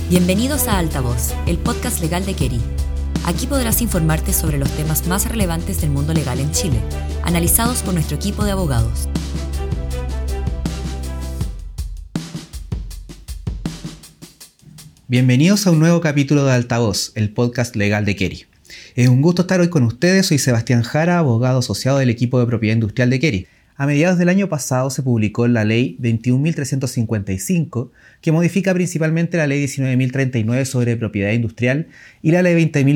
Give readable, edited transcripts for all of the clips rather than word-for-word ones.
Bienvenidos a Altavoz, el podcast legal de Keri. Aquí podrás informarte sobre los temas más relevantes del mundo legal en Chile, analizados por nuestro equipo de abogados. Bienvenidos a un nuevo capítulo de Altavoz, el podcast legal de Keri. Es un gusto estar hoy con ustedes. Soy Sebastián Jara, abogado asociado del equipo de propiedad industrial de Keri. A mediados del año pasado se publicó la Ley 21.355, que modifica principalmente la Ley 19.039 sobre propiedad industrial y la Ley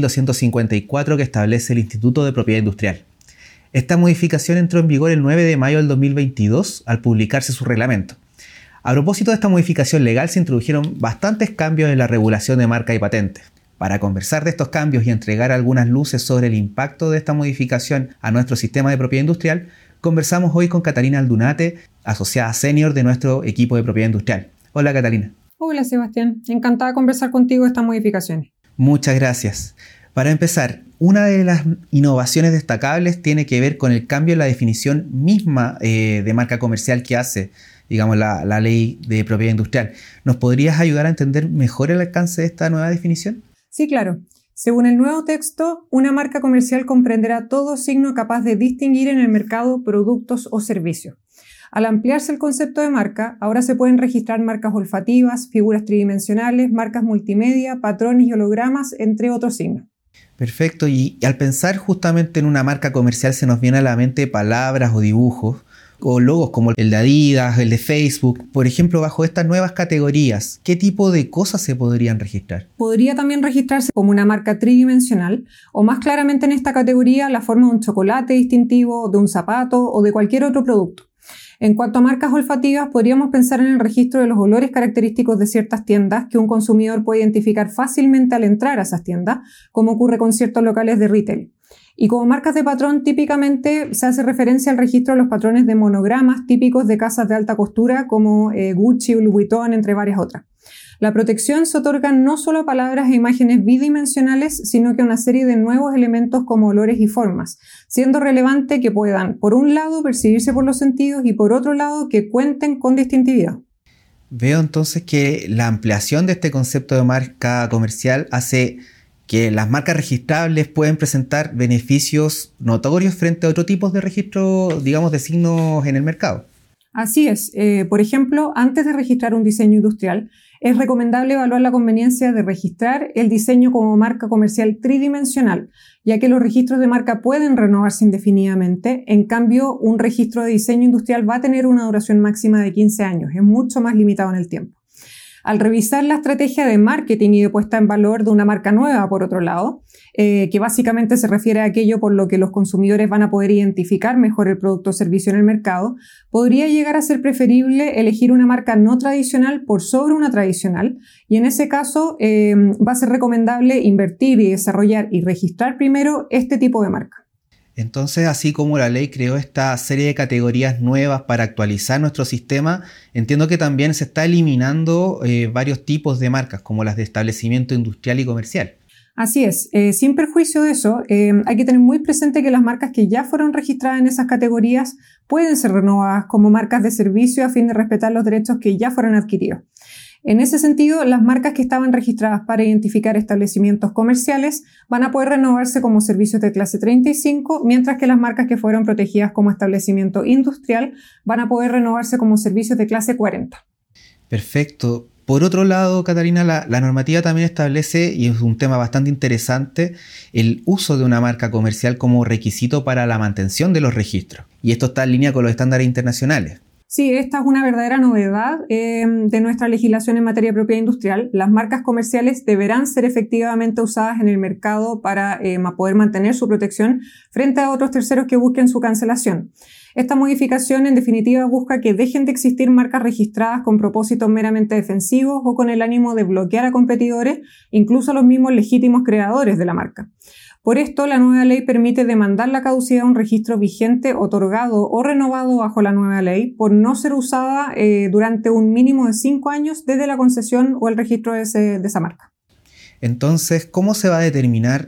20.254 que establece el Instituto de Propiedad Industrial. Esta modificación entró en vigor el 9 de mayo del 2022 al publicarse su reglamento. A propósito de esta modificación legal se introdujeron bastantes cambios en la regulación de marca y patentes. Para conversar de estos cambios y entregar algunas luces sobre el impacto de esta modificación a nuestro sistema de propiedad industrial, conversamos hoy con Catalina Aldunate, asociada senior de nuestro equipo de propiedad industrial. Hola Catalina. Hola Sebastián, encantada de conversar contigo de estas modificaciones. Muchas gracias. Para empezar, una de las innovaciones destacables tiene que ver con el cambio en la definición misma de marca comercial que hace, digamos, la ley de propiedad industrial. ¿Nos podrías ayudar a entender mejor el alcance de esta nueva definición? Sí, claro. Según el nuevo texto, una marca comercial comprenderá todo signo capaz de distinguir en el mercado productos o servicios. Al ampliarse el concepto de marca, ahora se pueden registrar marcas olfativas, figuras tridimensionales, marcas multimedia, patrones y hologramas, entre otros signos. Perfecto. Y al pensar justamente en una marca comercial se nos viene a la mente palabras o dibujos o logos como el de Adidas, el de Facebook. Por ejemplo, bajo estas nuevas categorías, ¿qué tipo de cosas se podrían registrar? Podría también registrarse como una marca tridimensional o más claramente en esta categoría la forma de un chocolate distintivo, de un zapato o de cualquier otro producto. En cuanto a marcas olfativas, podríamos pensar en el registro de los olores característicos de ciertas tiendas que un consumidor puede identificar fácilmente al entrar a esas tiendas, como ocurre con ciertos locales de retail. Y como marcas de patrón, típicamente se hace referencia al registro de los patrones de monogramas típicos de casas de alta costura como Gucci o Louis Vuitton, entre varias otras. La protección se otorga no solo a palabras e imágenes bidimensionales, sino que a una serie de nuevos elementos como olores y formas, siendo relevante que puedan, por un lado, percibirse por los sentidos y por otro lado, que cuenten con distintividad. Veo entonces que la ampliación de este concepto de marca comercial hace que las marcas registrables pueden presentar beneficios notorios frente a otro tipo de registro, digamos, de signos en el mercado. Así es. Por ejemplo, antes de registrar un diseño industrial, es recomendable evaluar la conveniencia de registrar el diseño como marca comercial tridimensional, ya que los registros de marca pueden renovarse indefinidamente. En cambio, un registro de diseño industrial va a tener una duración máxima de 15 años, es mucho más limitado en el tiempo. Al revisar la estrategia de marketing y de puesta en valor de una marca nueva, por otro lado, que básicamente se refiere a aquello por lo que los consumidores van a poder identificar mejor el producto o servicio en el mercado, podría llegar a ser preferible elegir una marca no tradicional por sobre una tradicional, y en ese caso va a ser recomendable invertir y desarrollar y registrar primero este tipo de marca. Entonces, así como la ley creó esta serie de categorías nuevas para actualizar nuestro sistema, entiendo que también se está eliminando varios tipos de marcas, como las de establecimiento industrial y comercial. Así es. Sin perjuicio de eso, hay que tener muy presente que las marcas que ya fueron registradas en esas categorías pueden ser renovadas como marcas de servicio a fin de respetar los derechos que ya fueron adquiridos. En ese sentido, las marcas que estaban registradas para identificar establecimientos comerciales van a poder renovarse como servicios de clase 35, mientras que las marcas que fueron protegidas como establecimiento industrial van a poder renovarse como servicios de clase 40. Perfecto. Por otro lado, Catalina, la normativa también establece, y es un tema bastante interesante, el uso de una marca comercial como requisito para la mantención de los registros. Y esto está en línea con los estándares internacionales. Sí, esta es una verdadera novedad de nuestra legislación en materia de propiedad industrial. Las marcas comerciales deberán ser efectivamente usadas en el mercado para poder mantener su protección frente a otros terceros que busquen su cancelación. Esta modificación, en definitiva, busca que dejen de existir marcas registradas con propósitos meramente defensivos o con el ánimo de bloquear a competidores, incluso a los mismos legítimos creadores de la marca. Por esto, la nueva ley permite demandar la caducidad de un registro vigente, otorgado o renovado bajo la nueva ley por no ser usada durante un mínimo de 5 años desde la concesión o el registro de esa marca. Entonces, ¿cómo se va a determinar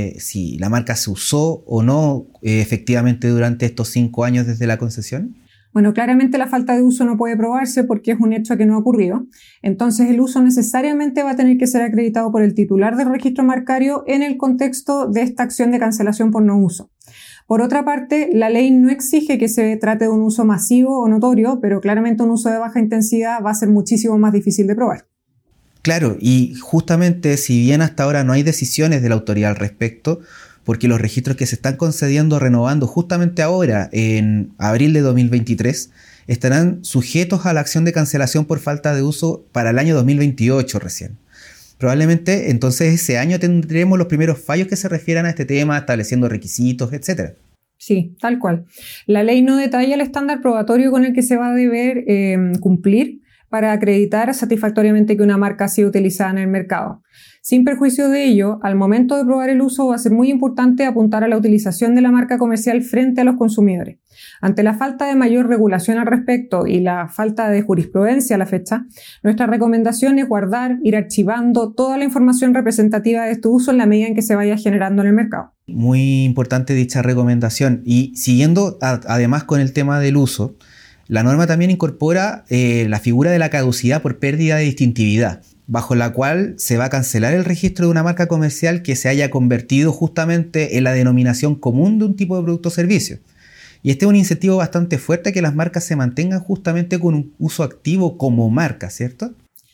si la marca se usó o no efectivamente durante estos 5 años desde la concesión? Bueno, claramente la falta de uso no puede probarse porque es un hecho que no ha ocurrido. Entonces, el uso necesariamente va a tener que ser acreditado por el titular del registro marcario en el contexto de esta acción de cancelación por no uso. Por otra parte, la ley no exige que se trate de un uso masivo o notorio, pero claramente un uso de baja intensidad va a ser muchísimo más difícil de probar. Claro, y justamente si bien hasta ahora no hay decisiones de la autoridad al respecto, porque los registros que se están concediendo o renovando justamente ahora, en abril de 2023, estarán sujetos a la acción de cancelación por falta de uso para el año 2028 recién. Probablemente entonces ese año tendremos los primeros fallos que se refieran a este tema, estableciendo requisitos, etc. Sí, tal cual. La ley no detalla el estándar probatorio con el que se va a deber cumplir para acreditar satisfactoriamente que una marca ha sido utilizada en el mercado. Sin perjuicio de ello, al momento de probar el uso va a ser muy importante apuntar a la utilización de la marca comercial frente a los consumidores. Ante la falta de mayor regulación al respecto y la falta de jurisprudencia a la fecha, nuestra recomendación es guardar, ir archivando toda la información representativa de este uso en la medida en que se vaya generando en el mercado. Muy importante dicha recomendación. Y siguiendo además con el tema del uso, la norma también incorpora la figura de la caducidad por pérdida de distintividad, bajo la cual se va a cancelar el registro de una marca comercial que se haya convertido justamente en la denominación común de un tipo de producto o servicio. Y este es un incentivo bastante fuerte a que las marcas se mantengan justamente con un uso activo como marca, ¿cierto?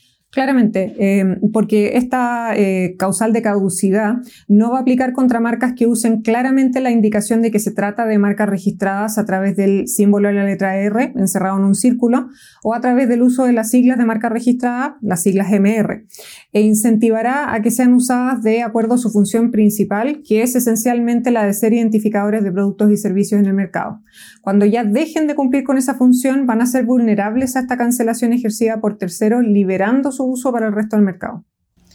Claramente, porque esta causal de caducidad no va a aplicar contra marcas que usen claramente la indicación de que se trata de marcas registradas a través del símbolo de la letra R encerrado en un círculo o a través del uso de las siglas de marca registrada, las siglas MR, e incentivará a que sean usadas de acuerdo a su función principal, que es esencialmente la de ser identificadores de productos y servicios en el mercado. Cuando ya dejen de cumplir con esa función, van a ser vulnerables a esta cancelación ejercida por terceros, liberando su uso para el resto del mercado.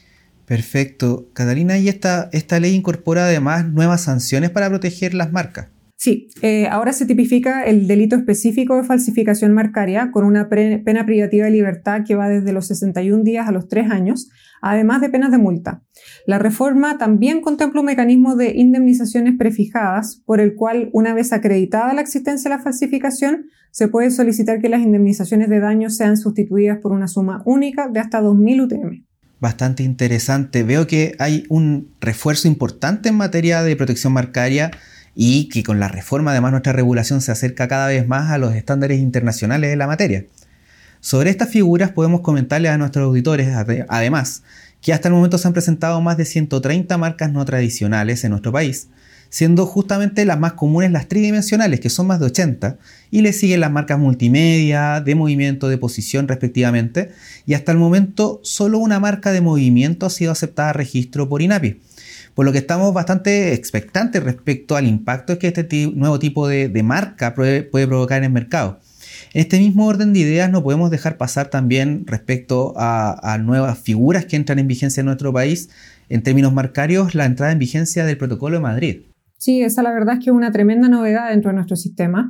Perfecto. Catalina, ¿y esta ley incorpora además nuevas sanciones para proteger las marcas? Sí, ahora se tipifica el delito específico de falsificación marcaria con una pena privativa de libertad que va desde los 61 días a los 3 años, además de penas de multa. La reforma también contempla un mecanismo de indemnizaciones prefijadas por el cual, una vez acreditada la existencia de la falsificación, se puede solicitar que las indemnizaciones de daños sean sustituidas por una suma única de hasta 2.000 UTM. Bastante interesante. Veo que hay un refuerzo importante en materia de protección marcaria y que con la reforma además nuestra regulación se acerca cada vez más a los estándares internacionales de la materia. Sobre estas figuras podemos comentarles a nuestros auditores además que hasta el momento se han presentado más de 130 marcas no tradicionales en nuestro país, siendo justamente las más comunes las tridimensionales, que son más de 80, y le siguen las marcas multimedia, de movimiento, de posición respectivamente, y hasta el momento solo una marca de movimiento ha sido aceptada a registro por INAPI, por lo que estamos bastante expectantes respecto al impacto que este nuevo tipo de marca puede provocar en el mercado. En este mismo orden de ideas no podemos dejar pasar también respecto a nuevas figuras que entran en vigencia en nuestro país, en términos marcarios, la entrada en vigencia del Protocolo de Madrid. Sí, esa la verdad es que es una tremenda novedad dentro de nuestro sistema.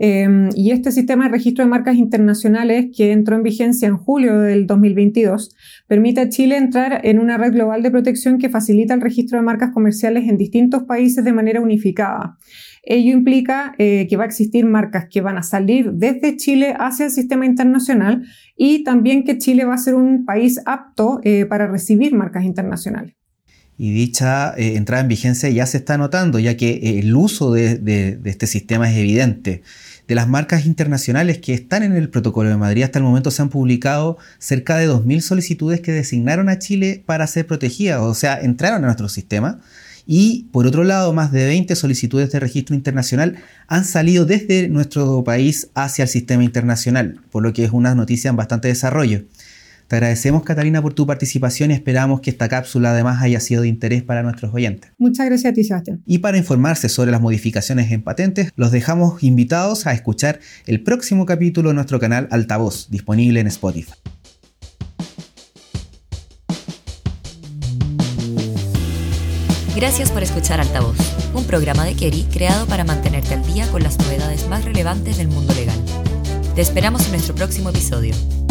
Y este sistema de registro de marcas internacionales, que entró en vigencia en julio del 2022, permite a Chile entrar en una red global de protección que facilita el registro de marcas comerciales en distintos países de manera unificada. Ello implica que va a existir marcas que van a salir desde Chile hacia el sistema internacional y también que Chile va a ser un país apto para recibir marcas internacionales. Y dicha entrada en vigencia ya se está notando, ya que el uso de este sistema es evidente. De las marcas internacionales que están en el Protocolo de Madrid, hasta el momento se han publicado cerca de 2.000 solicitudes que designaron a Chile para ser protegidas, o sea, entraron a nuestro sistema. Y por otro lado, más de 20 solicitudes de registro internacional han salido desde nuestro país hacia el sistema internacional, por lo que es una noticia en bastante desarrollo. Te agradecemos, Catalina, por tu participación y esperamos que esta cápsula además haya sido de interés para nuestros oyentes. Muchas gracias a ti, Sebastián. Y para informarse sobre las modificaciones en patentes, los dejamos invitados a escuchar el próximo capítulo de nuestro canal Altavoz, disponible en Spotify. Gracias por escuchar Altavoz, un programa de Keri creado para mantenerte al día con las novedades más relevantes del mundo legal. Te esperamos en nuestro próximo episodio.